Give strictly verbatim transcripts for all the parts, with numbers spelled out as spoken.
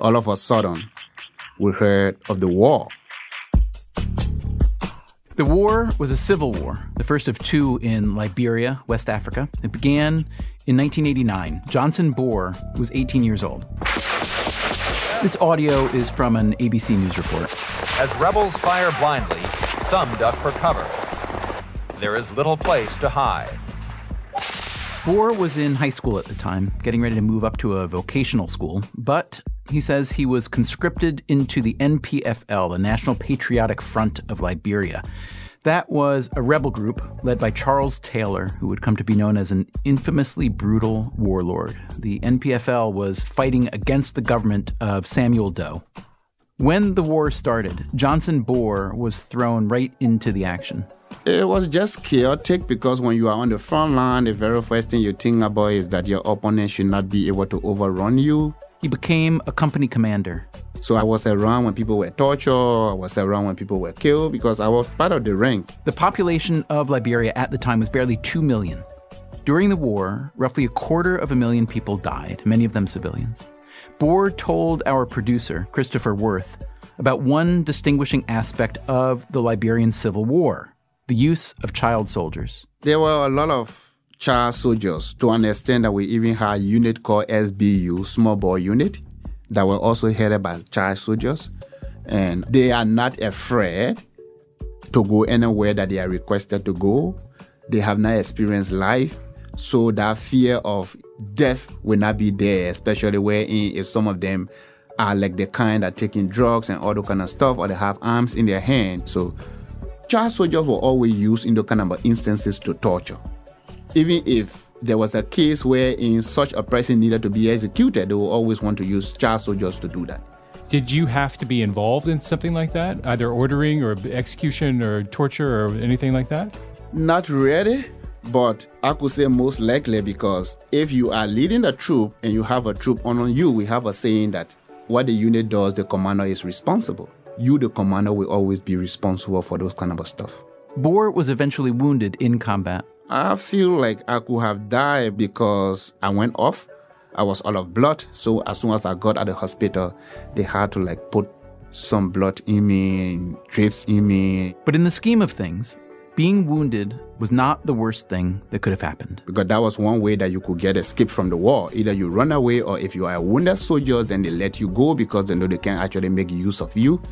all of a sudden, we heard of the war. The war was a civil war, the first of two in Liberia, West Africa. It began in nineteen eighty-nine. Johnson Boer was eighteen years old. This audio is from an A B C News report. As rebels fire blindly, some duck for cover. There is little place to hide. Boer was in high school at the time, getting ready to move up to a vocational school, but he says he was conscripted into the N P F L, the National Patriotic Front of Liberia. That was a rebel group led by Charles Taylor, who would come to be known as an infamously brutal warlord. The N P F L was fighting against the government of Samuel Doe. When the war started, Johnson Boer was thrown right into the action. It was just chaotic because when you are on the front line, the very first thing you think about is that your opponent should not be able to overrun you. He became a company commander. So I was around when people were tortured, I was around when people were killed because I was part of the rank. The population of Liberia at the time was barely two million. During the war, roughly a quarter of a million people died, many of them civilians. Boer told our producer, Christopher Worth, about one distinguishing aspect of the Liberian Civil War, the use of child soldiers. There were a lot of child soldiers, to understand that we even had a unit called S B U, Small Boy Unit, that were also headed by child soldiers. And they are not afraid to go anywhere that they are requested to go. They have not experienced life, so that fear of death will not be there, especially where if some of them are like the kind that are taking drugs and all that kind of stuff, or they have arms in their hand. So child soldiers were always used in those kind of instances to torture. Even if there was a case where in such a person needed to be executed, they will always want to use child soldiers to do that. Did you have to be involved in something like that, either ordering or execution or torture or anything like that? Not really, but I could say most likely, because if you are leading a troop and you have a troop on you, we have a saying that what the unit does, the commander is responsible. You, the commander, will always be responsible for those kind of stuff. Boer was eventually wounded in combat. I feel like I could have died because I went off. I was all of blood. So as soon as I got at the hospital, they had to like put some blood in me, drips in me. But in the scheme of things, being wounded was not the worst thing that could have happened. Because that was one way that you could get escape from the war. Either you run away, or if you are a wounded soldier, then they let you go because they know they can actually make use of you.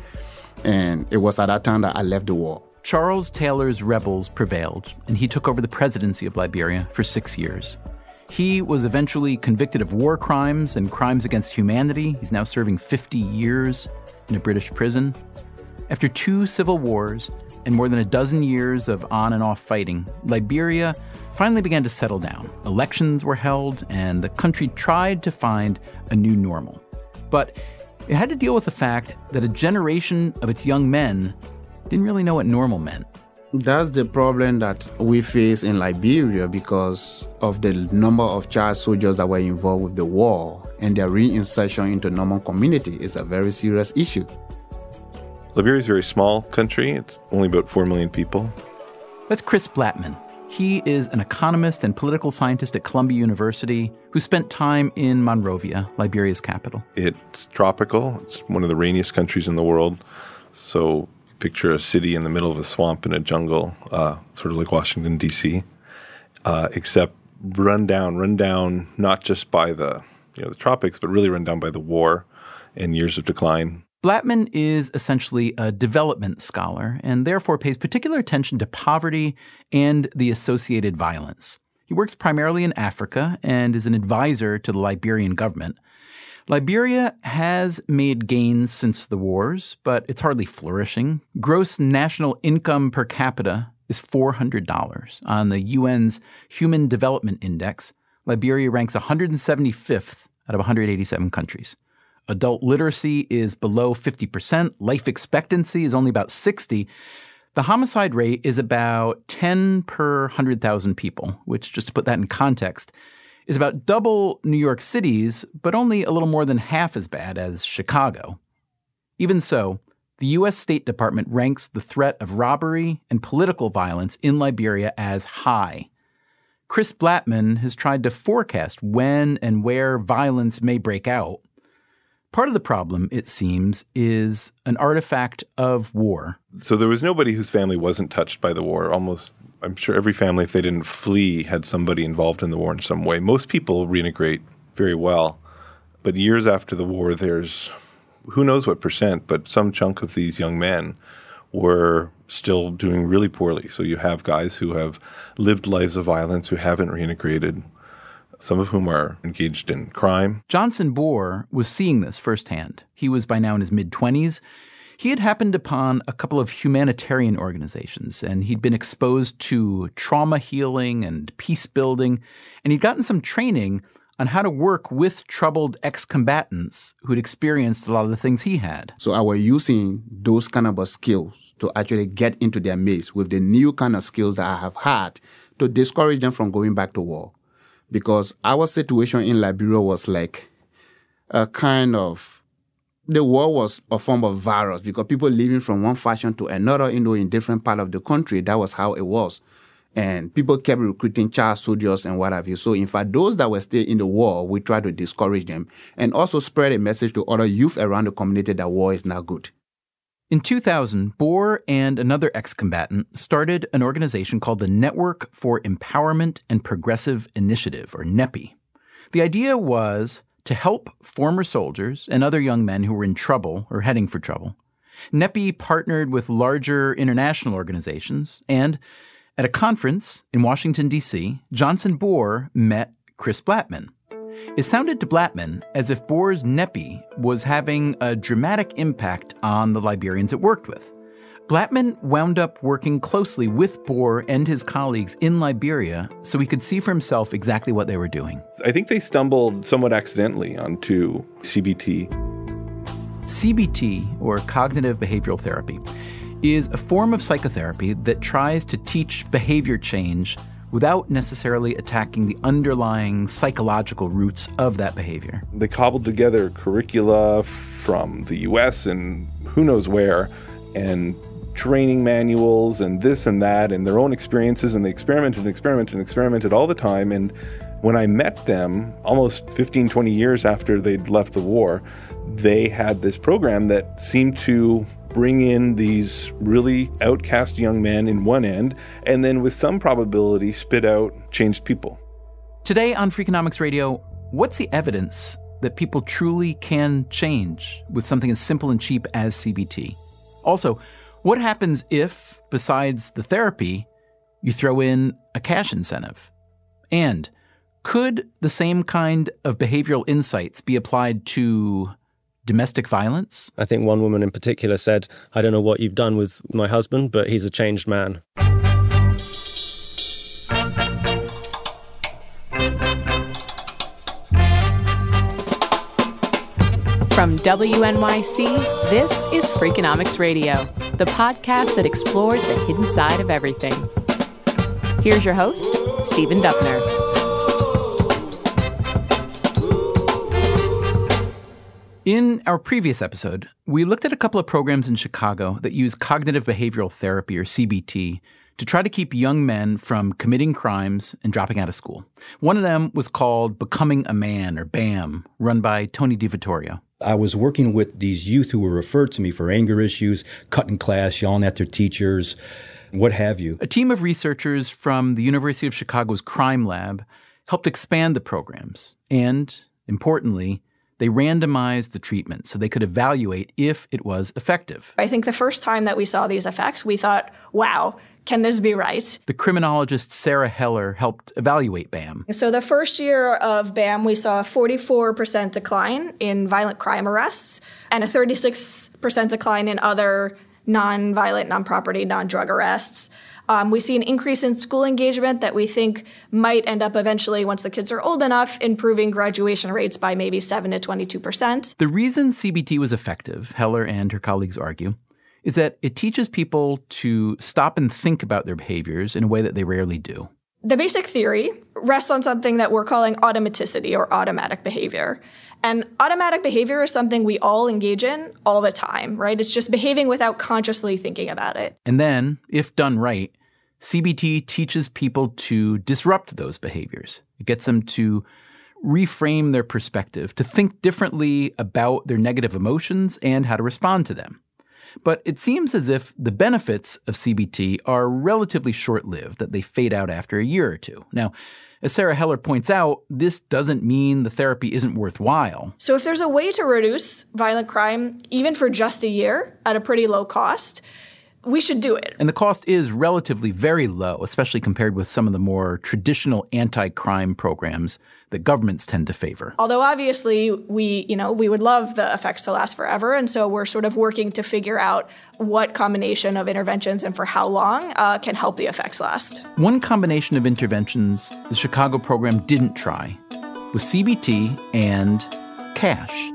And it was at that time that I left the war. Charles Taylor's rebels prevailed, and he took over the presidency of Liberia for six years. He was eventually convicted of war crimes and crimes against humanity. He's now serving fifty years in a British prison. After two civil wars and more than a dozen years of on and off fighting, Liberia finally began to settle down. Elections were held, and the country tried to find a new normal. But it had to deal with the fact that a generation of its young men didn't really know what normal meant. That's the problem that we face in Liberia because of the number of child soldiers that were involved with the war, and their reinsertion into normal community is a very serious issue. Liberia is a very small country. It's only about four million people. That's Chris Blattman. He is an economist and political scientist at Columbia University who spent time in Monrovia, Liberia's capital. It's tropical. It's one of the rainiest countries in the world. So picture a city in the middle of a swamp in a jungle, uh, sort of like Washington, D C, uh, except run down, run down not just by the, you know, the tropics, but really run down by the war and years of decline. Blattman is essentially a development scholar and therefore pays particular attention to poverty and the associated violence. He works primarily in Africa and is an advisor to the Liberian government. Liberia has made gains since the wars, but it's hardly flourishing. Gross national income per capita is four hundred dollars. On the U N's Human Development Index, Liberia ranks one hundred seventy-fifth out of one hundred eighty-seven countries. Adult literacy is below fifty percent. Life expectancy is only about sixty. The homicide rate is about ten per one hundred thousand people, which, just to put that in context, is about double New York City's, but only a little more than half as bad as Chicago. Even so, the U S State Department ranks the threat of robbery and political violence in Liberia as high. Chris Blattman has tried to forecast when and where violence may break out, Part of the problem, it seems, is an artifact of war. So there was nobody whose family wasn't touched by the war. Almost, I'm sure every family, if they didn't flee, had somebody involved in the war in some way. Most people reintegrate very well. But years after the war, there's who knows what percent, but some chunk of these young men were still doing really poorly. So you have guys who have lived lives of violence who haven't reintegrated, some of whom are engaged in crime. Johnson Bohr was seeing this firsthand. He was by now in his mid-twenties. He had happened upon a couple of humanitarian organizations, and he'd been exposed to trauma healing and peace building, and he'd gotten some training on how to work with troubled ex-combatants who'd experienced a lot of the things he had. So I was using those kind of skills to actually get into their midst with the new kind of skills that I have had to discourage them from going back to war. Because our situation in Liberia was like a kind of, the war was a form of virus because people living from one faction to another, you know, in different part of the country, that was how it was. And people kept recruiting child soldiers and what have you. So in fact, those that were still in the war, we tried to discourage them and also spread a message to other youth around the community that war is not good. In two thousand, Bohr and another ex-combatant started an organization called the Network for Empowerment and Progressive Initiative, or NEPI. The idea was to help former soldiers and other young men who were in trouble or heading for trouble. NEPI partnered with larger international organizations, and at a conference in Washington, D C, Johnson Bohr met Chris Blattman. It sounded to Blattman as if Bohr's NEPI was having a dramatic impact on the Liberians it worked with. Blattman wound up working closely with Bohr and his colleagues in Liberia so he could see for himself exactly what they were doing. I think they stumbled somewhat accidentally onto C B T. C B T, or cognitive behavioral therapy, is a form of psychotherapy that tries to teach behavior change without necessarily attacking the underlying psychological roots of that behavior. They cobbled together curricula from the U S and who knows where, and training manuals and this and that, and their own experiences, and they experimented and experimented and experimented all the time. And when I met them, almost fifteen, twenty years after they'd left the war, they had this program that seemed to bring in these really outcast young men in one end, and then with some probability spit out changed people. Today on Freakonomics Radio, what's the evidence that people truly can change with something as simple and cheap as C B T? Also, what happens if, besides the therapy, you throw in a cash incentive? And could the same kind of behavioral insights be applied to domestic violence? I think one woman in particular said, "I don't know what you've done with my husband, but he's a changed man." From W N Y C, this is Freakonomics Radio, the podcast that explores the hidden side of everything. Here's your host, Stephen Dubner. In our previous episode, we looked at a couple of programs in Chicago that use cognitive behavioral therapy, or C B T, to try to keep young men from committing crimes and dropping out of school. One of them was called Becoming a Man, or BAM, run by Tony DiVittorio. I was working with these youth who were referred to me for anger issues, cutting class, yelling at their teachers, what have you. A team of researchers from the University of Chicago's crime lab helped expand the programs. And, importantly, they randomized the treatment so they could evaluate if it was effective. I think the first time that we saw these effects, we thought, wow, can this be right? The criminologist Sarah Heller helped evaluate BAM. So the first year of BAM, we saw a forty-four percent decline in violent crime arrests and a thirty-six percent decline in other non-violent, non-property, non-drug arrests. Um, we see an increase in school engagement that we think might end up eventually, once the kids are old enough, improving graduation rates by maybe seven to twenty-two percent. The reason C B T was effective, Heller and her colleagues argue, is that it teaches people to stop and think about their behaviors in a way that they rarely do. The basic theory rests on something that we're calling automaticity, or automatic behavior. And automatic behavior is something we all engage in all the time, right? It's just behaving without consciously thinking about it. And then, if done right, C B T teaches people to disrupt those behaviors. It gets them to reframe their perspective, to think differently about their negative emotions and how to respond to them. But it seems as if the benefits of C B T are relatively short-lived, that they fade out after a year or two. Now, as Sarah Heller points out, this doesn't mean the therapy isn't worthwhile. So if there's a way to reduce violent crime, even for just a year, at a pretty low cost, we should do it. And the cost is relatively very low, especially compared with some of the more traditional anti-crime programs that governments tend to favor. Although obviously we, you know, we would love the effects to last forever, and so we're sort of working to figure out what combination of interventions and for how long uh, can help the effects last. One combination of interventions the Chicago program didn't try was C B T and cash.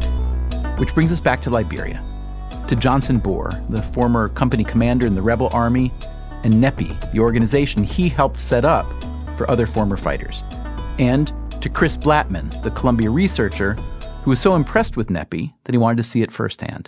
Which brings us back to Liberia, to Johnson Bohr, the former company commander in the rebel army, and NEPI, the organization he helped set up for other former fighters, and to Chris Blattman, the Columbia researcher who was so impressed with NEPI that he wanted to see it firsthand.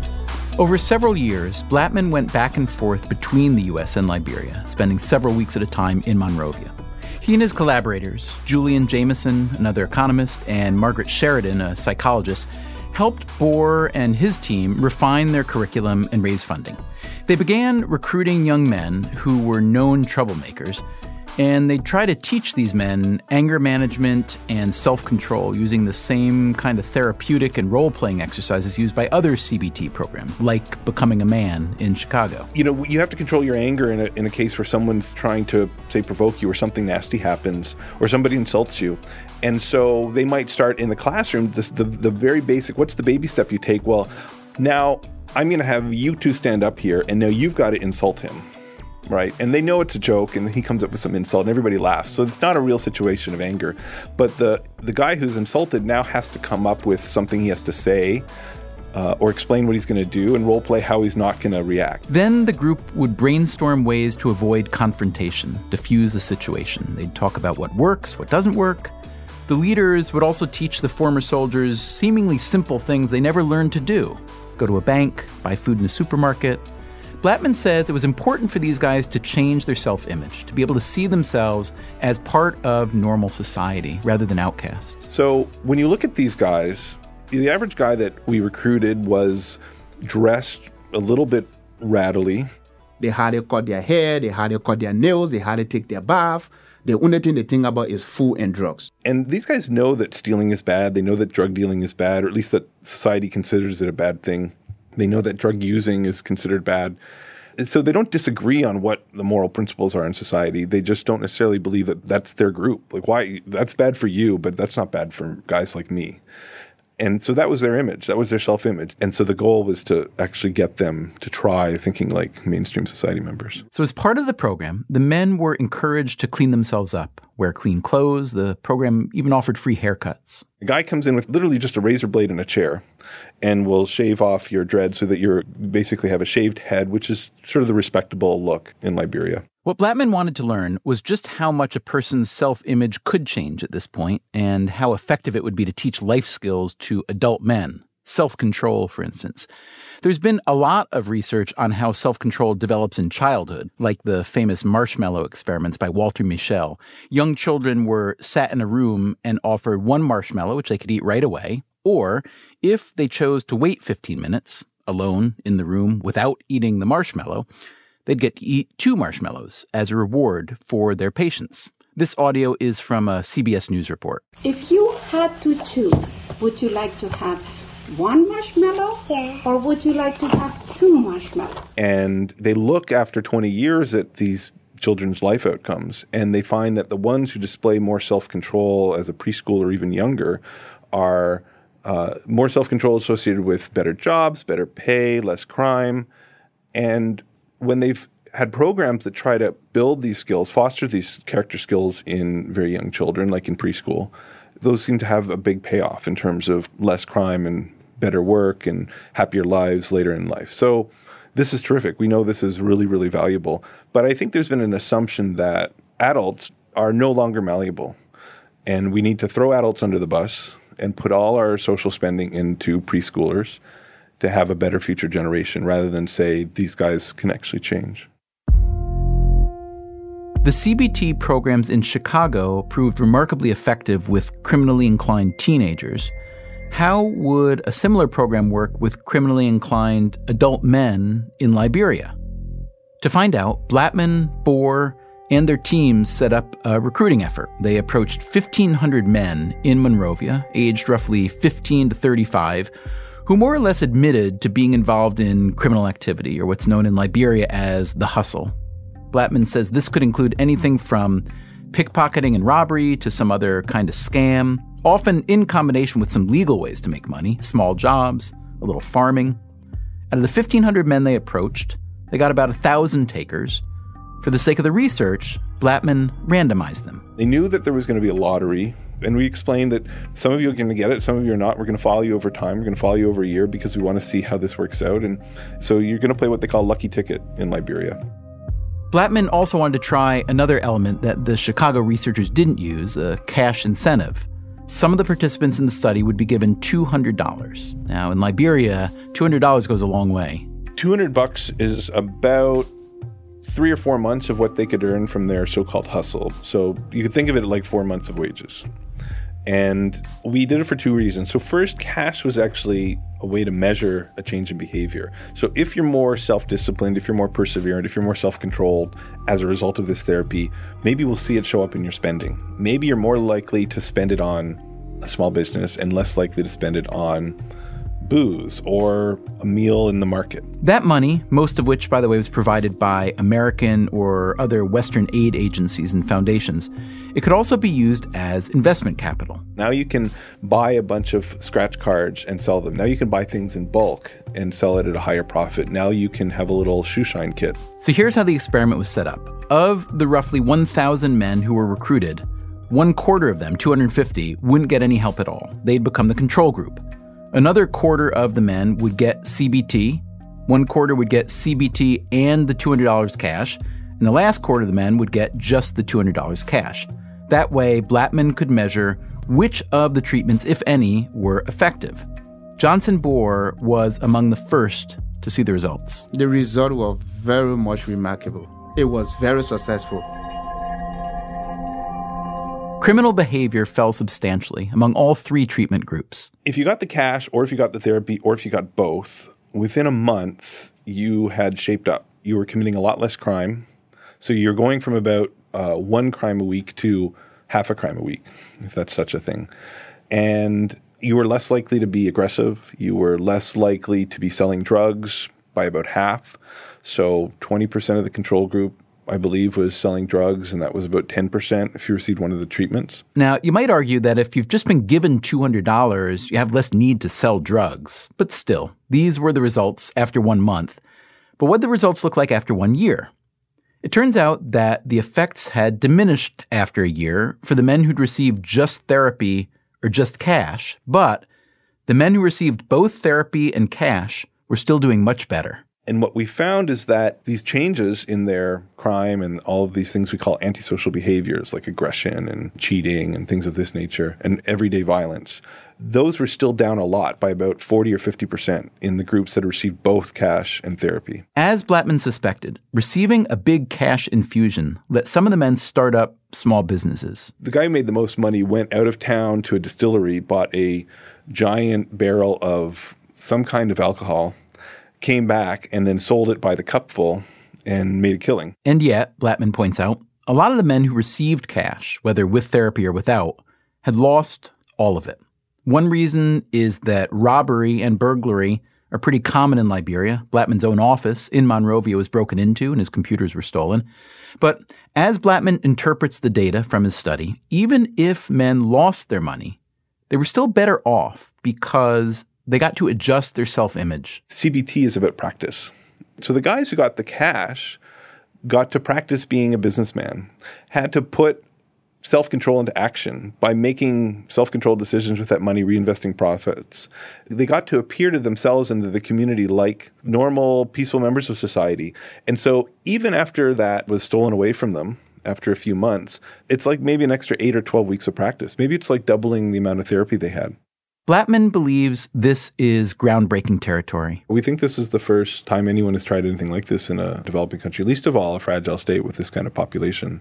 Over several years, Blattman went back and forth between the U S and Liberia, spending several weeks at a time in Monrovia. He and his collaborators, Julian Jameson, another economist, and Margaret Sheridan, a psychologist, helped Bohr and his team refine their curriculum and raise funding. They began recruiting young men who were known troublemakers, and they'd try to teach these men anger management and self-control using the same kind of therapeutic and role-playing exercises used by other C B T programs, like Becoming a Man in Chicago. You know, you have to control your anger in a, in a case where someone's trying to, say, provoke you, or something nasty happens, or somebody insults you. And so they might start in the classroom, the, the, the very basic, what's the baby step you take? Well, now I'm going to have you two stand up here, and now you've got to insult him. Right. And they know it's a joke, and he comes up with some insult and everybody laughs. So it's not a real situation of anger. But the, the guy who's insulted now has to come up with something he has to say uh, or explain what he's going to do and role play how he's not going to react. Then the group would brainstorm ways to avoid confrontation, diffuse the situation. They'd talk about what works, what doesn't work. The leaders would also teach the former soldiers seemingly simple things they never learned to do. Go to a bank, buy food in a supermarket. Blattman says it was important for these guys to change their self-image, to be able to see themselves as part of normal society rather than outcasts. So when you look at these guys, the average guy that we recruited was dressed a little bit rattly. They had to cut their hair, they had to cut their nails, they had to take their bath. The only thing they think about is food and drugs. And these guys know that stealing is bad. They know that drug dealing is bad, or at least that society considers it a bad thing. They know that drug using is considered bad. And so they don't disagree on what the moral principles are in society. They just don't necessarily believe that that's their group. Like, why? That's bad for you, but that's not bad for guys like me. And so that was their image. That was their self-image. And so the goal was to actually get them to try thinking like mainstream society members. So as part of the program, the men were encouraged to clean themselves up, wear clean clothes. The program even offered free haircuts. A guy comes in with literally just a razor blade and a chair and will shave off your dread so that you basically have a shaved head, which is sort of the respectable look in Liberia. What Blattman wanted to learn was just how much a person's self-image could change at this point and how effective it would be to teach life skills to adult men, self-control, for instance. There's been a lot of research on how self-control develops in childhood, like the famous marshmallow experiments by Walter Mischel. Young children were sat in a room and offered one marshmallow, which they could eat right away, or if they chose to wait fifteen minutes alone in the room without eating the marshmallow, they'd get to eat two marshmallows as a reward for their patience. This audio is from a C B S News report. If you had to choose, would you like to have one marshmallow? Yeah. Or would you like to have two marshmallows? And they look after twenty years at these children's life outcomes, and they find that the ones who display more self-control as a preschool or even younger are uh, more self-control associated with better jobs, better pay, less crime. And when they've had programs that try to build these skills, foster these character skills in very young children, like in preschool, those seem to have a big payoff in terms of less crime and better work and happier lives later in life. So this is terrific. We know this is really, really valuable. But I think there's been an assumption that adults are no longer malleable. And we need to throw adults under the bus and put all our social spending into preschoolers to have a better future generation rather than say these guys can actually change. The C B T programs in Chicago proved remarkably effective with criminally inclined teenagers. How would a similar program work with criminally inclined adult men in Liberia? To find out, Blattman, Bohr, and their teams set up a recruiting effort. They approached fifteen hundred men in Monrovia, aged roughly fifteen to thirty-five, who more or less admitted to being involved in criminal activity, or what's known in Liberia as the hustle. Blattman says this could include anything from pickpocketing and robbery to some other kind of scam, often in combination with some legal ways to make money, small jobs, a little farming. Out of the fifteen hundred men they approached, they got about one thousand takers. For the sake of the research, Blattman randomized them. They knew that there was going to be a lottery, and we explained that some of you are going to get it, some of you are not. We're going to follow you over time. We're going to follow you over a year because we want to see how this works out. And so you're going to play what they call lucky ticket in Liberia. Blattman also wanted to try another element that the Chicago researchers didn't use, a cash incentive. Some of the participants in the study would be given two hundred dollars. Now, in Liberia, two hundred dollars goes a long way. two hundred bucks is about three or four months of what they could earn from their so-called hustle. So you could think of it like four months of wages. And we did it for two reasons. So first, cash was actually a way to measure a change in behavior. So if you're more self-disciplined, if you're more perseverant, if you're more self-controlled as a result of this therapy, maybe we'll see it show up in your spending. Maybe you're more likely to spend it on a small business and less likely to spend it on booze or a meal in the market. That money, most of which, by the way, was provided by American or other Western aid agencies and foundations, it could also be used as investment capital. Now you can buy a bunch of scratch cards and sell them. Now you can buy things in bulk and sell it at a higher profit. Now you can have a little shoe shine kit. So here's how the experiment was set up. Of the roughly one thousand men who were recruited, one quarter of them, two hundred fifty, wouldn't get any help at all. They'd become the control group. Another quarter of the men would get C B T, one quarter would get C B T and the two hundred dollars cash, and the last quarter of the men would get just the two hundred dollars cash. That way, Blattman could measure which of the treatments, if any, were effective. Johnson Bohr was among the first to see the results. The results were very much remarkable. It was very successful. Criminal behavior fell substantially among all three treatment groups. If you got the cash, or if you got the therapy, or if you got both, within a month, you had shaped up. You were committing a lot less crime. So you're going from about uh, one crime a week to half a crime a week, if that's such a thing. And you were less likely to be aggressive. You were less likely to be selling drugs by about half. So twenty percent of the control group, I believe, was selling drugs, and that was about ten percent if you received one of the treatments. Now, you might argue that if you've just been given two hundred dollars, you have less need to sell drugs. But still, these were the results after one month. But what did the results look like after one year? It turns out that the effects had diminished after a year for the men who'd received just therapy or just cash, but the men who received both therapy and cash were still doing much better. And what we found is that these changes in their crime and all of these things we call antisocial behaviors, like aggression and cheating and things of this nature, and everyday violence, those were still down a lot by about forty or fifty percent in the groups that received both cash and therapy. As Blattman suspected, receiving a big cash infusion let some of the men start up small businesses. The guy who made the most money went out of town to a distillery, bought a giant barrel of some kind of alcohol, came back, and then sold it by the cupful and made a killing. And yet, Blattman points out, a lot of the men who received cash, whether with therapy or without, had lost all of it. One reason is that robbery and burglary are pretty common in Liberia. Blattman's own office in Monrovia was broken into and his computers were stolen. But as Blattman interprets the data from his study, even if men lost their money, they were still better off because they got to adjust their self-image. C B T is about practice. So the guys who got the cash got to practice being a businessman, had to put self-control into action by making self-controlled decisions with that money, reinvesting profits. They got to appear to themselves and to the community like normal, peaceful members of society. And so even after that was stolen away from them, after a few months, it's like maybe an extra eight or twelve weeks of practice. Maybe it's like doubling the amount of therapy they had. Blattman believes this is groundbreaking territory. We think this is the first time anyone has tried anything like this in a developing country, least of all a fragile state with this kind of population.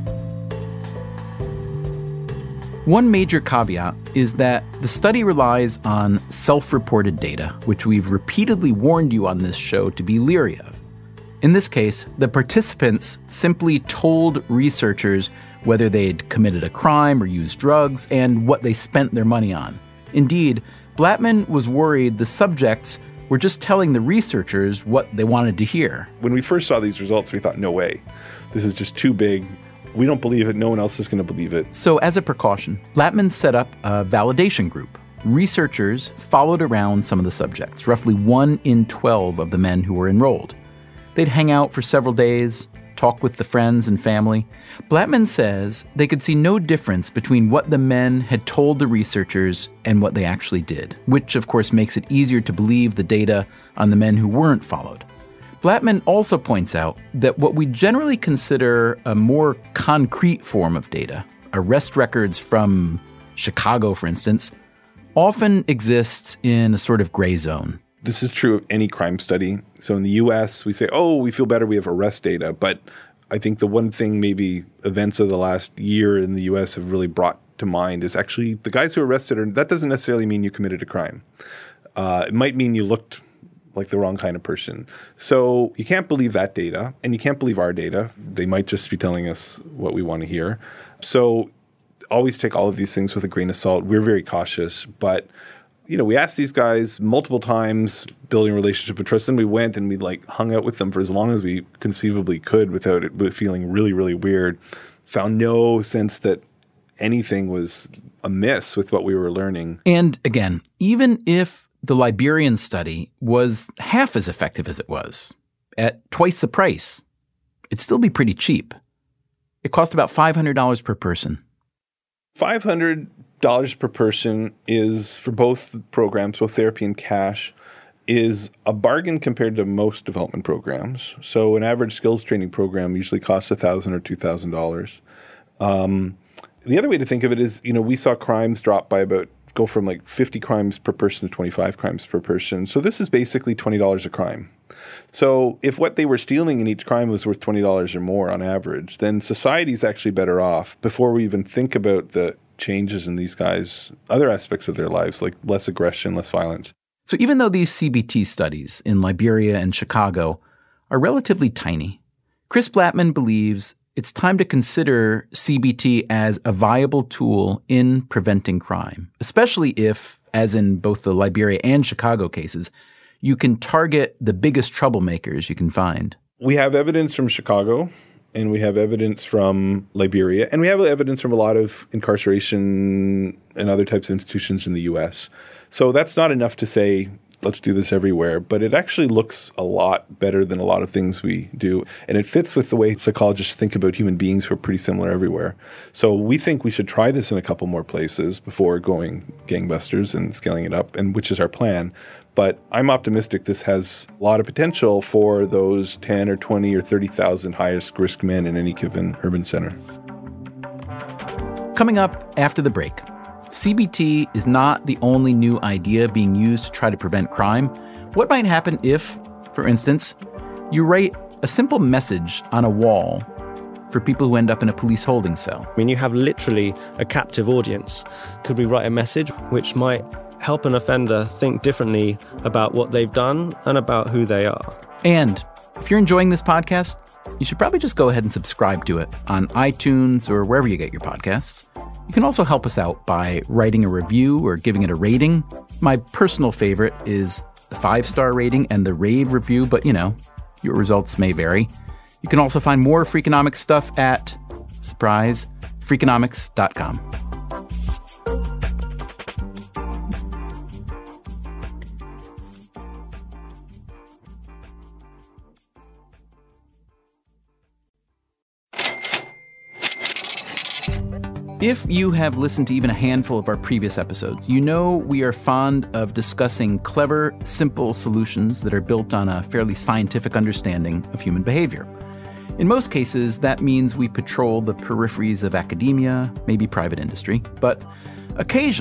One major caveat is that the study relies on self-reported data, which we've repeatedly warned you on this show to be leery of. In this case, the participants simply told researchers whether they'd committed a crime or used drugs and what they spent their money on. Indeed, Blattman was worried the subjects were just telling the researchers what they wanted to hear. When we first saw these results, we thought, no way. This is just too big. We don't believe it. No one else is going to believe it. So as a precaution, Blattman set up a validation group. Researchers followed around some of the subjects, roughly one in twelve of the men who were enrolled. They'd hang out for several days, talk with the friends and family. Blattman says they could see no difference between what the men had told the researchers and what they actually did, which of course makes it easier to believe the data on the men who weren't followed. Blattman also points out that what we generally consider a more concrete form of data, arrest records from Chicago, for instance, often exists in a sort of gray zone. This is true of any crime study. So in the U S, we say, oh, we feel better, we have arrest data. But I think the one thing maybe events of the last year in the U S have really brought to mind is actually the guys who are arrested, are, that doesn't necessarily mean you committed a crime. Uh, it might mean you looked like the wrong kind of person. So you can't believe that data, and you can't believe our data. They might just be telling us what we want to hear. So always take all of these things with a grain of salt. We're very cautious, but you know, we asked these guys multiple times, building a relationship and trust, and we went and we like hung out with them for as long as we conceivably could without it feeling really, really weird. Found no sense that anything was amiss with what we were learning. And again, even if the Liberian study was half as effective as it was, at twice the price, it'd still be pretty cheap. It cost about five hundred dollars per person. five hundred dollars per person is, for both programs, both therapy and cash, is a bargain compared to most development programs. So an average skills training program usually costs one thousand dollars or two thousand dollars. Um, the other way to think of it is, you know, we saw crimes drop by about, go from like fifty crimes per person to twenty-five crimes per person. So this is basically twenty dollars a crime. So if what they were stealing in each crime was worth twenty dollars or more on average, then society's actually better off before we even think about the changes in these guys' other aspects of their lives, like less aggression, less violence. So even though these C B T studies in Liberia and Chicago are relatively tiny, Chris Blattman believes it's time to consider C B T as a viable tool in preventing crime, especially if, as in both the Liberia and Chicago cases, you can target the biggest troublemakers you can find. We have evidence from Chicago, and we have evidence from Liberia, and we have evidence from a lot of incarceration and other types of institutions in the U S. So that's not enough to say, let's do this everywhere, but it actually looks a lot better than a lot of things we do. And it fits with the way psychologists think about human beings who are pretty similar everywhere. So we think we should try this in a couple more places before going gangbusters and scaling it up, and which is our plan. But I'm optimistic this has a lot of potential for those ten or twenty or thirty thousand highest risk men in any given urban center. Coming up after the break, C B T is not the only new idea being used to try to prevent crime. What might happen if, for instance, you write a simple message on a wall for people who end up in a police holding cell? I mean, you have literally a captive audience. Could we write a message which might help an offender think differently about what they've done and about who they are? And if you're enjoying this podcast, you should probably just go ahead and subscribe to it on iTunes or wherever you get your podcasts. You can also help us out by writing a review or giving it a rating. My personal favorite is the five-star rating and the rave review, but you know, your results may vary. You can also find more Freakonomics stuff at, surprise, freakonomics dot com. If you have listened to even a handful of our previous episodes, you know we are fond of discussing clever, simple solutions that are built on a fairly scientific understanding of human behavior. In most cases, that means we patrol the peripheries of academia, maybe private industry, but occasionally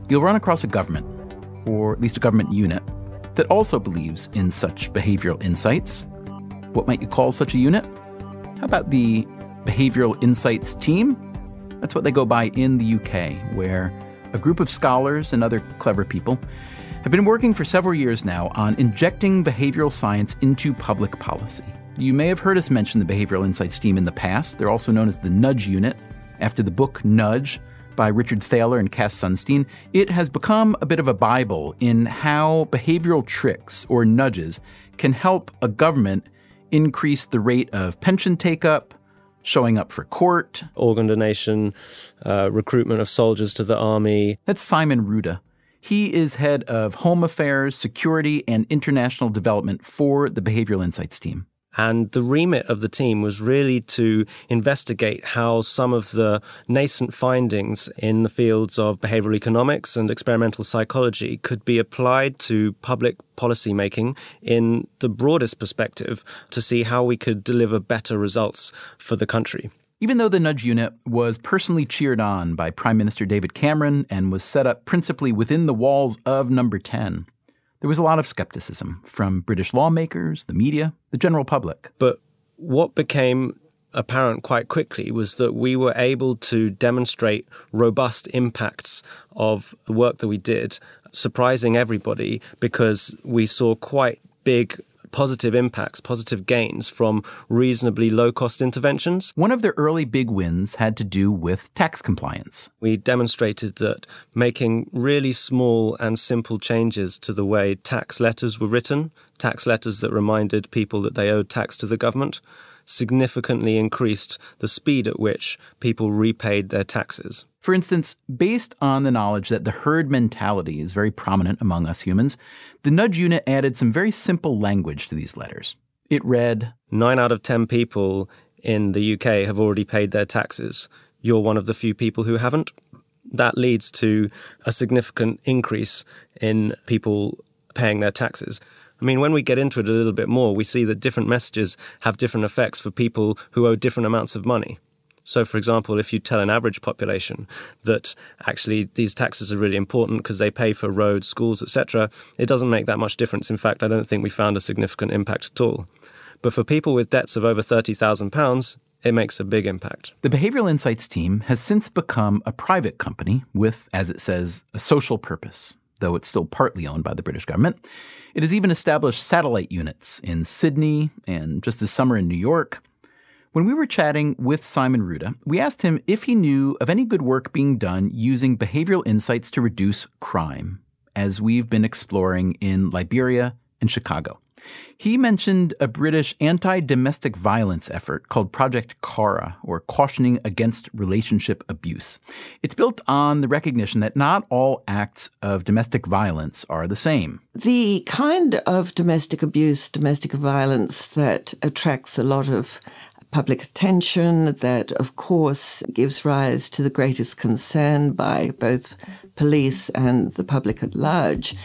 you'll run across a government, or at least a government unit, that also believes in such behavioral insights. What might you call such a unit? How about the Behavioral Insights Team? That's what they go by in the U K, where a group of scholars and other clever people have been working for several years now on injecting behavioral science into public policy. You may have heard us mention the Behavioral Insights Team in the past. They're also known as the Nudge Unit, after the book Nudge by Richard Thaler and Cass Sunstein. It has become a bit of a Bible in how behavioral tricks or nudges can help a government increase the rate of pension take-up, showing up for court, organ donation, uh, recruitment of soldiers to the army. That's Simon Ruda. He is head of Home Affairs, Security, and International Development for the Behavioral Insights Team. And the remit of the team was really to investigate how some of the nascent findings in the fields of behavioral economics and experimental psychology could be applied to public policy making in the broadest perspective to see how we could deliver better results for the country. Even though the Nudge Unit was personally cheered on by Prime Minister David Cameron and was set up principally within the walls of Number ten, there was a lot of skepticism from British lawmakers, the media, the general public. But what became apparent quite quickly was that we were able to demonstrate robust impacts of the work that we did, surprising everybody because we saw quite big positive impacts, positive gains from reasonably low-cost interventions. One of their early big wins had to do with tax compliance. We demonstrated that making really small and simple changes to the way tax letters were written, tax letters that reminded people that they owed tax to the government, significantly increased the speed at which people repaid their taxes. For instance, based on the knowledge that the herd mentality is very prominent among us humans, the Nudge Unit added some very simple language to these letters. It read, Nine out of ten people in the U K have already paid their taxes. You're one of the few people who haven't. That leads to a significant increase in people paying their taxes. I mean, when we get into it a little bit more, we see that different messages have different effects for people who owe different amounts of money. So, for example, if you tell an average population that actually these taxes are really important because they pay for roads, schools, et cetera, it doesn't make that much difference. In fact, I don't think we found a significant impact at all. But for people with debts of over thirty thousand pounds, it makes a big impact. The Behavioral Insights Team has since become a private company with, as it says, a social purpose, though it's still partly owned by the British government. It has even established satellite units in Sydney and just this summer in New York. When we were chatting with Simon Ruda, we asked him if he knew of any good work being done using behavioral insights to reduce crime, as we've been exploring in Liberia and Chicago. He mentioned a British anti-domestic violence effort called Project Cara, or Cautioning Against Relationship Abuse. It's built on the recognition that not all acts of domestic violence are the same. The kind of domestic abuse, domestic violence that attracts a lot of public attention, that of course gives rise to the greatest concern by both police and the public at large,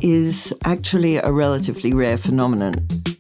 is actually a relatively rare phenomenon.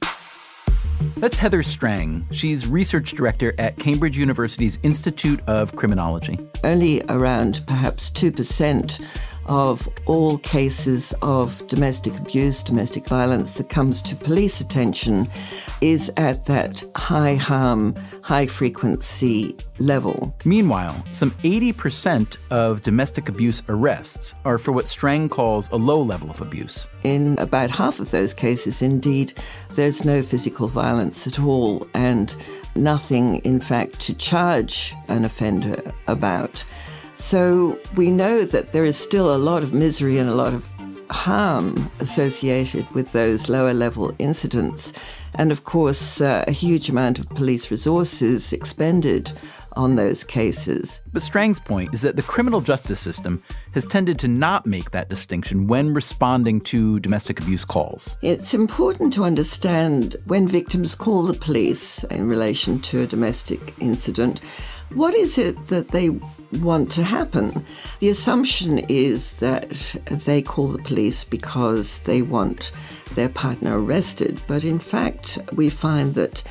That's Heather Strang. She's research director at Cambridge University's Institute of Criminology. Only around perhaps two percent of all cases of domestic abuse, domestic violence that comes to police attention is at that high harm, high frequency level. Meanwhile, some eighty percent of domestic abuse arrests are for what Strang calls a low level of abuse. In about half of those cases, indeed, there's no physical violence at all and nothing, in fact, to charge an offender about. So we know that there is still a lot of misery and a lot of harm associated with those lower level incidents. And of course, uh, a huge amount of police resources expended on those cases. But Strang's point is that the criminal justice system has tended to not make that distinction when responding to domestic abuse calls. It's important to understand when victims call the police in relation to a domestic incident, what is it that they want to happen? The assumption is that they call the police because they want their partner arrested. But in fact, we find that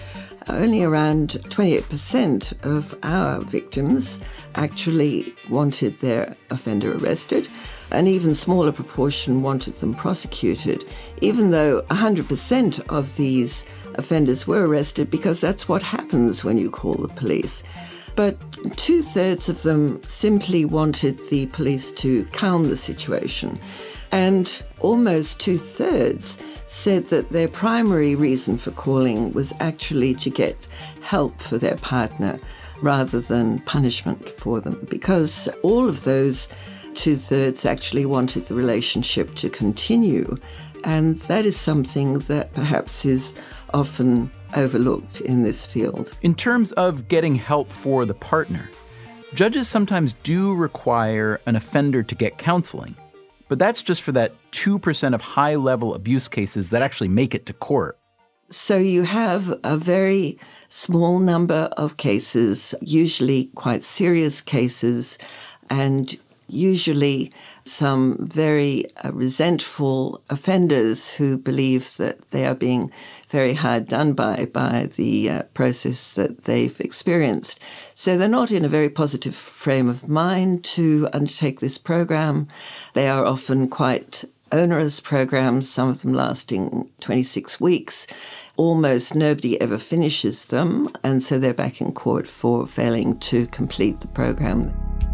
only around twenty-eight percent of our victims actually wanted their offender arrested. An even smaller proportion wanted them prosecuted, even though one hundred percent of these offenders were arrested, because that's what happens when you call the police. But two-thirds of them simply wanted the police to calm the situation. And almost two-thirds said that their primary reason for calling was actually to get help for their partner rather than punishment for them, because all of those two-thirds actually wanted the relationship to continue. And that is something that perhaps is often overlooked in this field. In terms of getting help for the partner, judges sometimes do require an offender to get counseling, but that's just for that two percent of high-level abuse cases that actually make it to court. So you have a very small number of cases, usually quite serious cases, and usually some very uh, resentful offenders who believe that they are being very hard done by by the uh, process that they've experienced. So they're not in a very positive frame of mind to undertake this program. They are often quite onerous programs, some of them lasting twenty-six weeks. Almost nobody ever finishes them, and so they're back in court for failing to complete the program.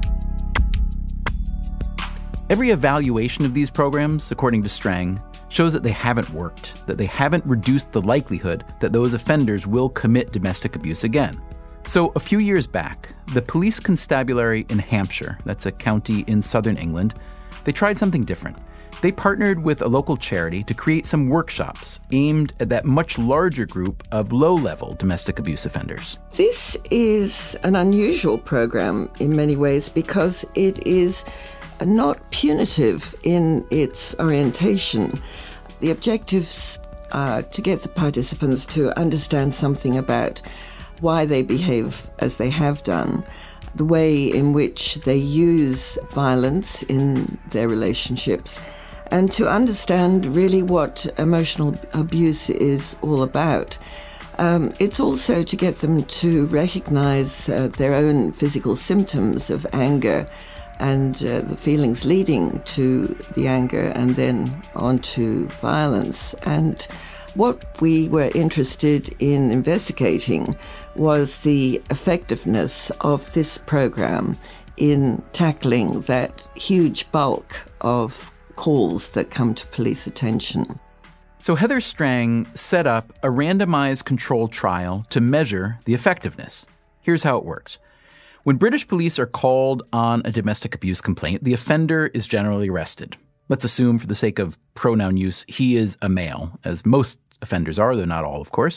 Every evaluation of these programs, according to Strang, shows that they haven't worked, that they haven't reduced the likelihood that those offenders will commit domestic abuse again. So a few years back, the Police Constabulary in Hampshire, that's a county in southern England, they tried something different. They partnered with a local charity to create some workshops aimed at that much larger group of low-level domestic abuse offenders. This is an unusual program in many ways because it is not punitive in its orientation. The objectives are to get the participants to understand something about why they behave as they have done, the way in which they use violence in their relationships, and to understand really what emotional abuse is all about. Um, it's also to get them to recognize uh, their own physical symptoms of anger and uh, the feelings leading to the anger and then on to violence. And what we were interested in investigating was the effectiveness of this program in tackling that huge bulk of calls that come to police attention. So Heather Strang set up a randomized controlled trial to measure the effectiveness. Here's how it works. When British police are called on a domestic abuse complaint, the offender is generally arrested. Let's assume, for the sake of pronoun use, he is a male, as most offenders are, though not all, of course.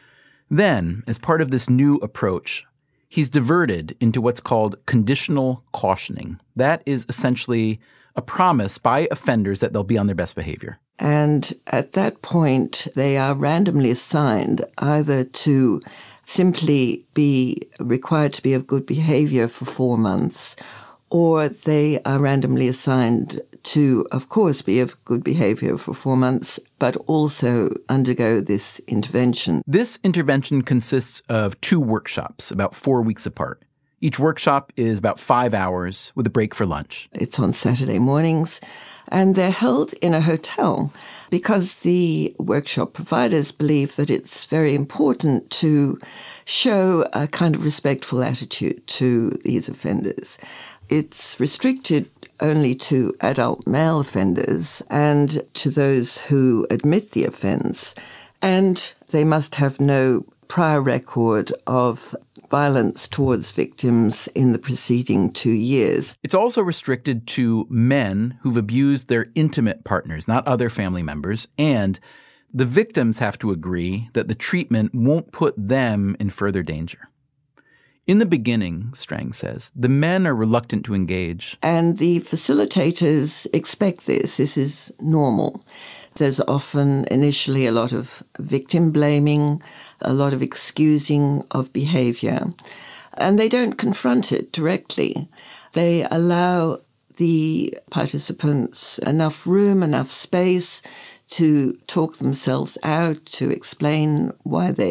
Then, as part of this new approach, he's diverted into what's called conditional cautioning. That is essentially a promise by offenders that they'll be on their best behavior. And at that point, they are randomly assigned either to simply be required to be of good behavior for four months, or they are randomly assigned to, of course, be of good behavior for four months, but also undergo this intervention. This intervention consists of two workshops, about four weeks apart. Each workshop is about five hours with a break for lunch. It's on Saturday mornings, and they're held in a hotel because the workshop providers believe that it's very important to show a kind of respectful attitude to these offenders. It's restricted only to adult male offenders and to those who admit the offence, and they must have no prior record of violence towards victims in the preceding two years. It's also restricted to men who've abused their intimate partners, not other family members, and the victims have to agree that the treatment won't put them in further danger. In the beginning, Strang says, the men are reluctant to engage. And the facilitators expect this. This is normal. There's often initially a lot of victim blaming, a lot of excusing of behavior, and they don't confront it directly. They allow the participants enough room, enough space to talk themselves out, to explain why they've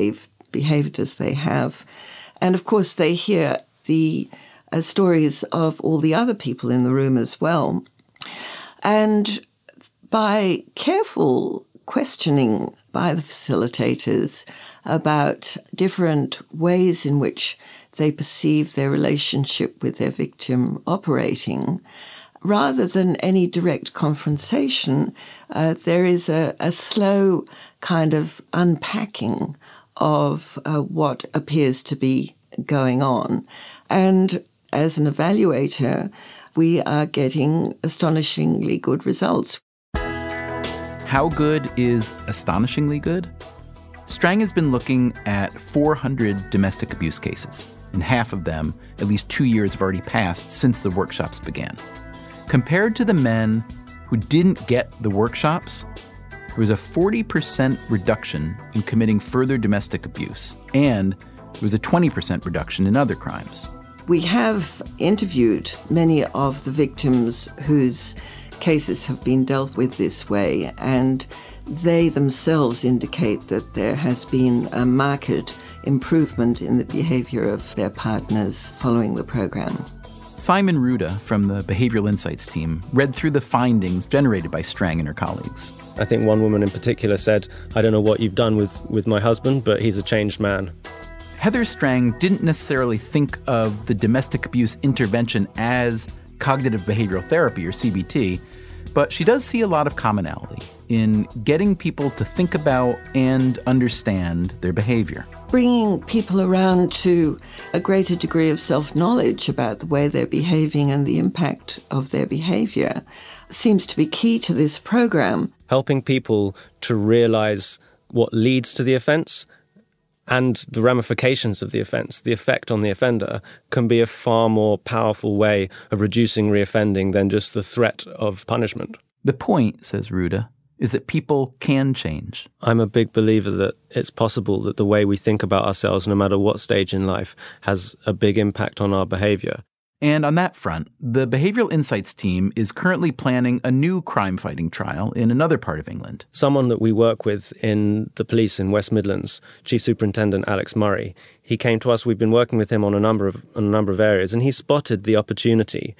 behaved as they have. And of course, they hear the uh, stories of all the other people in the room as well. And by careful questioning by the facilitators about different ways in which they perceive their relationship with their victim operating, rather than any direct confrontation, uh, there is a, a slow kind of unpacking of uh, what appears to be going on. And as an evaluator, we are getting astonishingly good results. How good is astonishingly good? Strang has been looking at four hundred domestic abuse cases. In half of them, at least two years have already passed since the workshops began. Compared to the men who didn't get the workshops, there was a forty percent reduction in committing further domestic abuse, and there was a twenty percent reduction in other crimes. We have interviewed many of the victims whose cases have been dealt with this way, and they themselves indicate that there has been a marked improvement in the behavior of their partners following the program. Simon Ruda from the Behavioral Insights team read through the findings generated by Strang and her colleagues. I think one woman in particular said, "I don't know what you've done with, with my husband, but he's a changed man." Heather Strang didn't necessarily think of the domestic abuse intervention as cognitive behavioral therapy, or C B T, but she does see a lot of commonality in getting people to think about and understand their behavior. Bringing people around to a greater degree of self-knowledge about the way they're behaving and the impact of their behavior seems to be key to this program. Helping people to realize what leads to the offense and the ramifications of the offense, the effect on the offender, can be a far more powerful way of reducing reoffending than just the threat of punishment. The point, says Ruda, is that people can change. I'm a big believer that it's possible that the way we think about ourselves, no matter what stage in life, has a big impact on our behavior. And on that front, the Behavioral Insights team is currently planning a new crime-fighting trial in another part of England. Someone that we work with in the police in West Midlands, Chief Superintendent Alex Murray, he came to us. We've been working with him on a number of on a number of areas, and he spotted the opportunity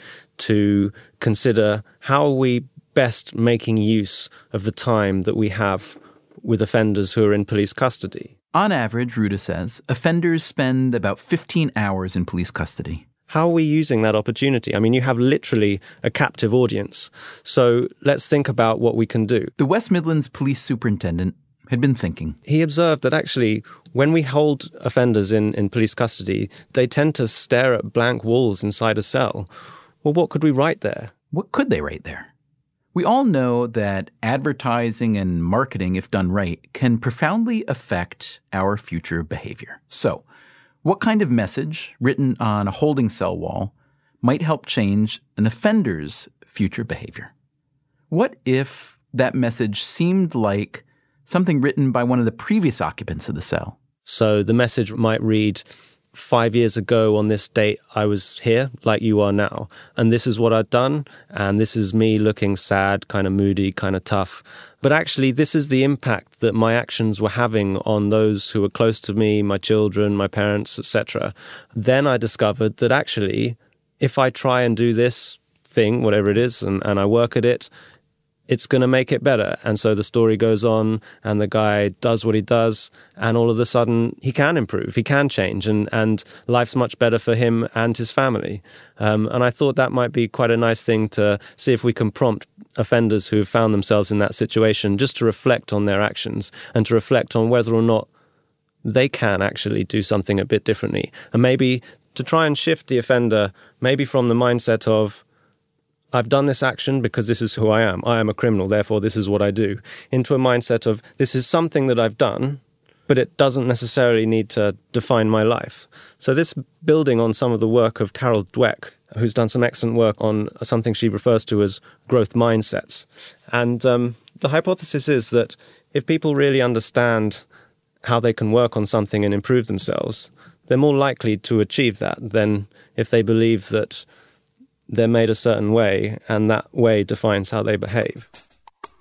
to consider how are we best making use of the time that we have with offenders who are in police custody. On average, Ruda says, offenders spend about fifteen hours in police custody. How are we using that opportunity? I mean, you have literally a captive audience. So let's think about what we can do. The West Midlands police superintendent had been thinking. He observed that actually, when we hold offenders in, in police custody, they tend to stare at blank walls inside a cell. Well, what could we write there? What could they write there? We all know that advertising and marketing, if done right, can profoundly affect our future behavior. So, what kind of message written on a holding cell wall might help change an offender's future behavior? What if that message seemed like something written by one of the previous occupants of the cell? So the message might read, five years ago on this date, I was here like you are now. And this is what I'd done. And this is me looking sad, kind of moody, kind of tough. But actually, this is the impact that my actions were having on those who were close to me, my children, my parents, et cetera. Then I discovered that actually, if I try and do this thing, whatever it is, and, and I work at it, it's going to make it better. And so the story goes on and the guy does what he does and all of a sudden he can improve, he can change and, and life's much better for him and his family. Um, and I thought that might be quite a nice thing to see if we can prompt offenders who have found themselves in that situation just to reflect on their actions and to reflect on whether or not they can actually do something a bit differently. And maybe to try and shift the offender, maybe from the mindset of, I've done this action because this is who I am. I am a criminal, therefore this is what I do. Into a mindset of, this is something that I've done, but it doesn't necessarily need to define my life. So this building on some of the work of Carol Dweck, who's done some excellent work on something she refers to as growth mindsets. And um, the hypothesis is that if people really understand how they can work on something and improve themselves, they're more likely to achieve that than if they believe that they're made a certain way, and that way defines how they behave.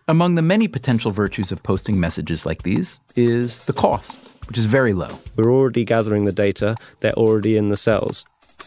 Among the many potential virtues of posting messages like these is the cost, which is very low. We're already gathering the data. They're already in the cells.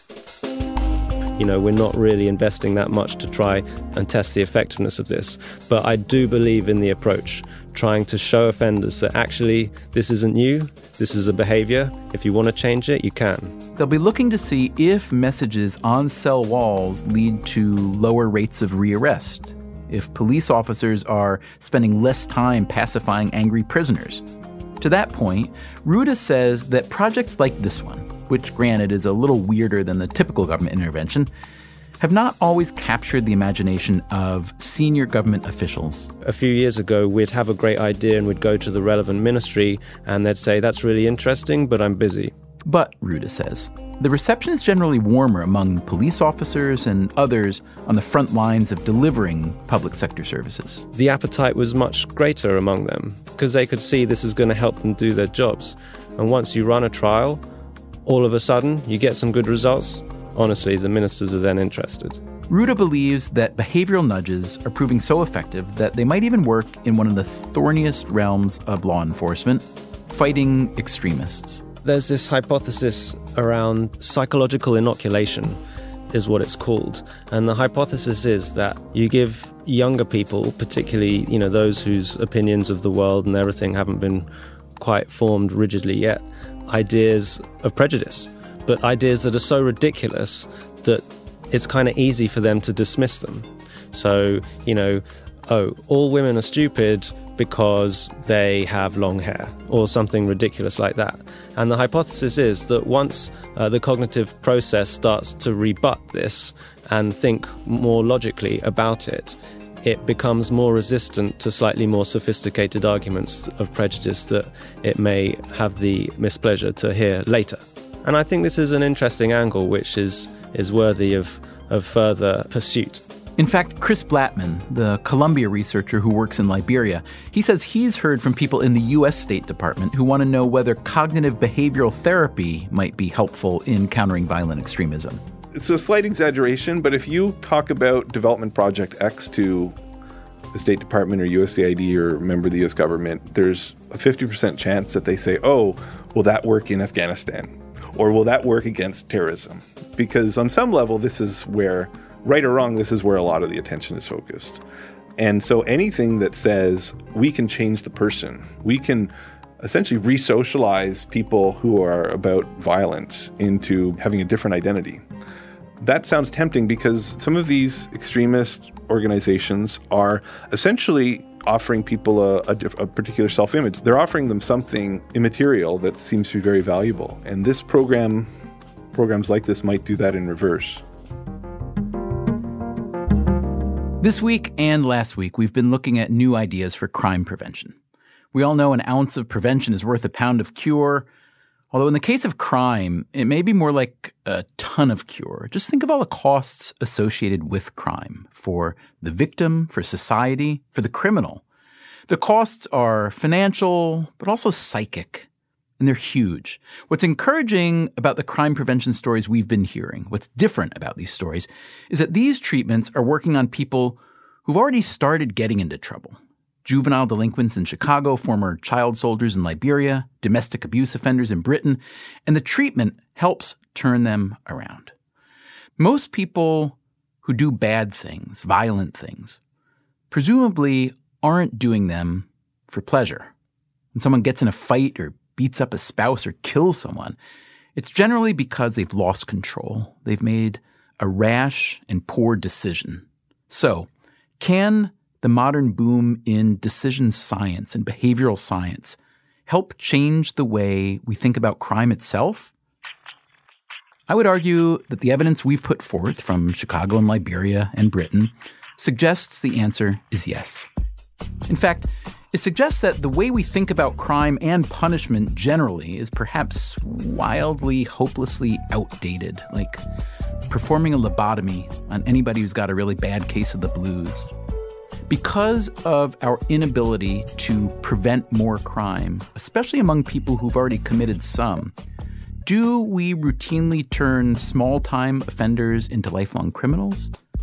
You know, we're not really investing that much to try and test the effectiveness of this. But I do believe in the approach, trying to show offenders that actually this isn't new, this is a behavior. If you want to change it, you can. They'll be looking to see if messages on cell walls lead to lower rates of rearrest, if police officers are spending less time pacifying angry prisoners. To that point, Ruda says that projects like this one, which granted is a little weirder than the typical government intervention, have not always captured the imagination of senior government officials. A few years ago, we'd have a great idea and we'd go to the relevant ministry and they'd say, that's really interesting, but I'm busy. But, Ruda says, the reception is generally warmer among police officers and others on the front lines of delivering public sector services. The appetite was much greater among them because they could see this is going to help them do their jobs. And once you run a trial, all of a sudden, you get some good results. Honestly, the ministers are then interested. Ruda believes that behavioral nudges are proving so effective that they might even work in one of the thorniest realms of law enforcement, fighting extremists. There's this hypothesis around psychological inoculation, is what it's called. And the hypothesis is that you give younger people, particularly, you know, those whose opinions of the world and everything haven't been quite formed rigidly yet, ideas of prejudice, but ideas that are so ridiculous that it's kind of easy for them to dismiss them. So, you know, oh, all women are stupid because they have long hair, or something ridiculous like that. And the hypothesis is that once uh, the cognitive process starts to rebut this and think more logically about it, it becomes more resistant to slightly more sophisticated arguments of prejudice that it may have the mispleasure to hear later. And I think this is an interesting angle which is, is worthy of, of further pursuit. In fact, Chris Blattman, the Columbia researcher who works in Liberia, he says he's heard from people in the U S State Department who want to know whether cognitive behavioral therapy might be helpful in countering violent extremism. It's a slight exaggeration, but if you talk about Development Project X to the State Department or U S A I D or a member of the U S government, there's a fifty percent chance that they say, oh, will that work in Afghanistan? Or will that work against terrorism? Because on some level, this is where, right or wrong, this is where a lot of the attention is focused. And so anything that says we can change the person, we can essentially re-socialize people who are about violence into having a different identity. That sounds tempting because some of these extremist organizations are essentially offering people a, a, a particular self-image. They're offering them something immaterial that seems to be very valuable. And this program, programs like this might do that in reverse. This week and last week, we've been looking at new ideas for crime prevention. We all know an ounce of prevention is worth a pound of cure. Although in the case of crime, it may be more like a ton of cure. Just think of all the costs associated with crime for the victim, for society, for the criminal. The costs are financial, but also psychic, and they're huge. What's encouraging about the crime prevention stories we've been hearing, what's different about these stories, is that these treatments are working on people who've already started getting into trouble. Juvenile delinquents in Chicago, former child soldiers in Liberia, domestic abuse offenders in Britain, and the treatment helps turn them around. Most people who do bad things, violent things, presumably aren't doing them for pleasure. When someone gets in a fight or beats up a spouse or kills someone, it's generally because they've lost control. They've made a rash and poor decision. So, can the modern boom in decision science and behavioral science help change the way we think about crime itself? I would argue that the evidence we've put forth from Chicago and Liberia and Britain suggests the answer is yes. In fact, it suggests that the way we think about crime and punishment generally is perhaps wildly, hopelessly outdated, like performing a lobotomy on anybody who's got a really bad case of the blues. Because of our inability to prevent more crime, especially among people who've already committed some, do we routinely turn small-time offenders into lifelong criminals?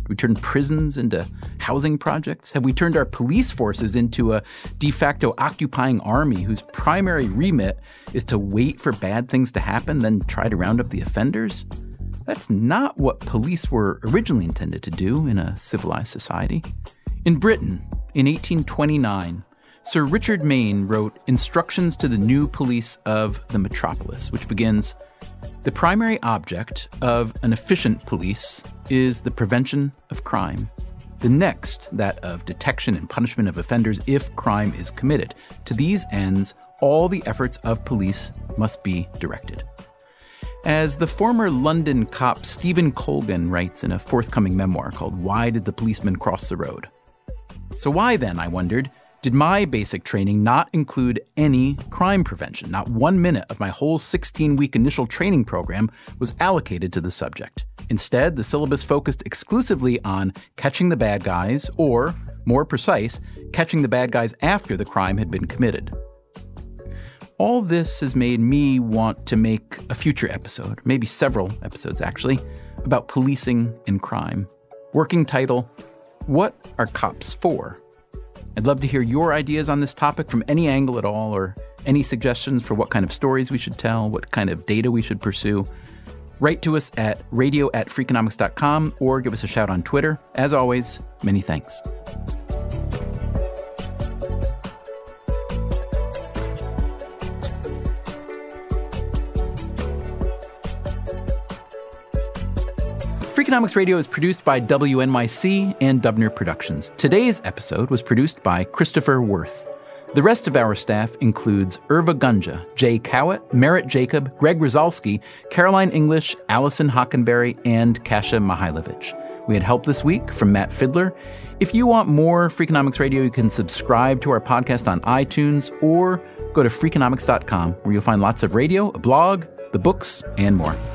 Do we turn prisons into housing projects? Have we turned our police forces into a de facto occupying army whose primary remit is to wait for bad things to happen, then try to round up the offenders? That's not what police were originally intended to do in a civilized society. In Britain, in eighteen twenty-nine, Sir Richard Mayne wrote Instructions to the New Police of the Metropolis, which begins, "The primary object of an efficient police is the prevention of crime. The next, that of detection and punishment of offenders if crime is committed. To these ends, all the efforts of police must be directed." As the former London cop Stephen Colgan writes in a forthcoming memoir called Why Did the Policeman Cross the Road? So why then, I wondered, did my basic training not include any crime prevention? Not one minute of my whole sixteen-week initial training program was allocated to the subject. Instead, the syllabus focused exclusively on catching the bad guys, or, more precise, catching the bad guys after the crime had been committed. All this has made me want to make a future episode, maybe several episodes actually, about policing and crime. Working title, What Are Cops For? I'd love to hear your ideas on this topic from any angle at all, or any suggestions for what kind of stories we should tell, what kind of data we should pursue. Write to us at radio at freakonomics dot com or give us a shout on Twitter. As always, many thanks. Freakonomics Radio is produced by W N Y C and Dubner Productions. Today's episode was produced by Christopher Worth. The rest of our staff includes Irva Gunja, Jay Cowett, Merritt Jacob, Greg Rosalski, Caroline English, Allison Hockenberry, and Kasia Mihailovich. We had help this week from Matt Fidler. If you want more Freakonomics Radio, you can subscribe to our podcast on iTunes or go to freakonomics dot com, where you'll find lots of radio, a blog, the books, and more.